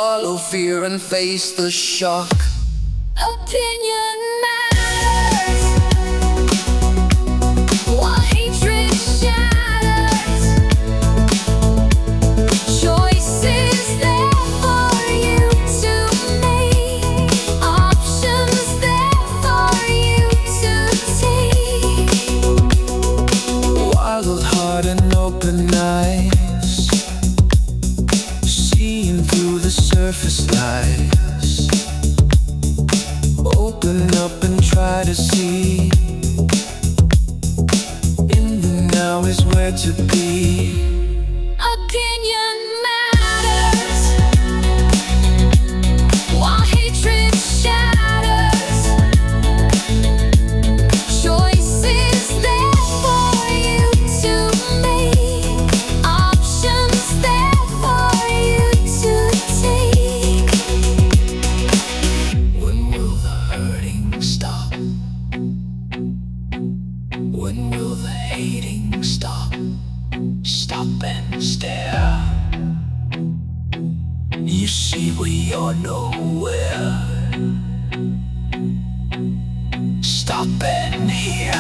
swallow fear and face the shock. Opinion matters while hatred shatters. Choices there for you to make, options there for you to take. Wild heart and open eyes, seeing through the surface lies. Open up and try to see. In the now is where to be. Opinion matters while hatred shatters. Choices there for you to make, options there for you to take. When will the hurting stop? When will the hating stop? Stop and stare. You see we are nowhere. Stop and hear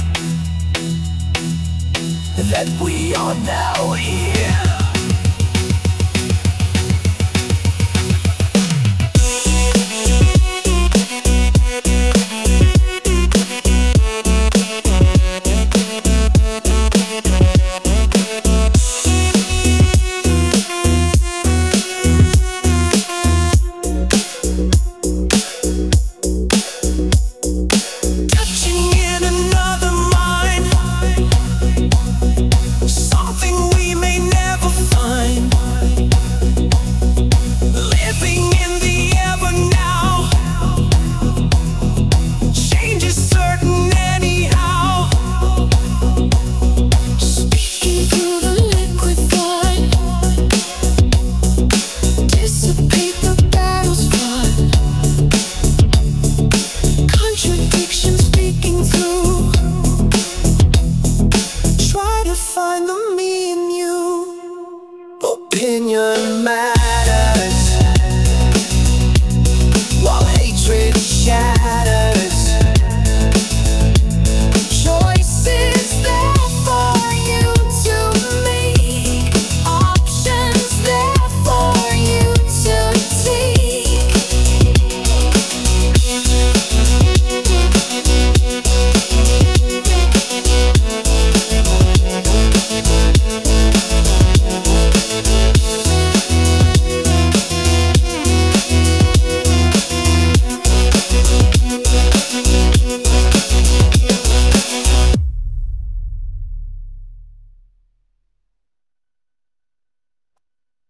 that we are now here. Find the me in you. Opinion matters.